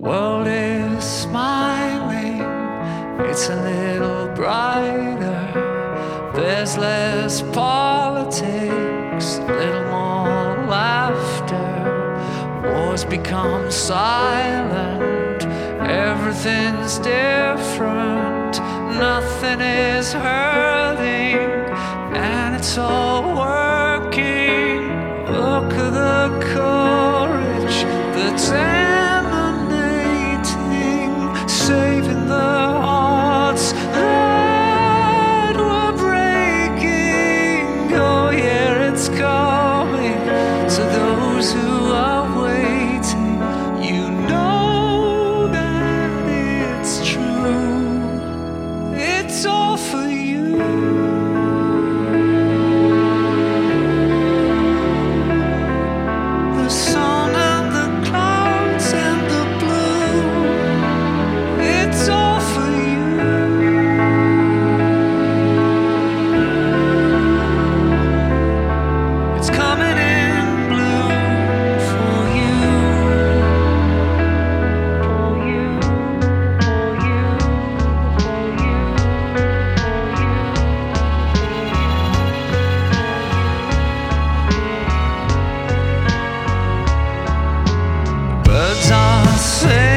world is smiling, it's a little brighter. There's less politics, a little more laughter. Wars become silent, everything's different. Nothing is hurting, and it's all working. Look at the courage that's emanating, saving the hearts that were breaking. Oh yeah, it's coming to those who are waiting. You know that it's true. It's all for you. The sun and the clouds and the blue. It's all for you. It's coming in blue for you. For you, for you, for you, for you. Birds are saying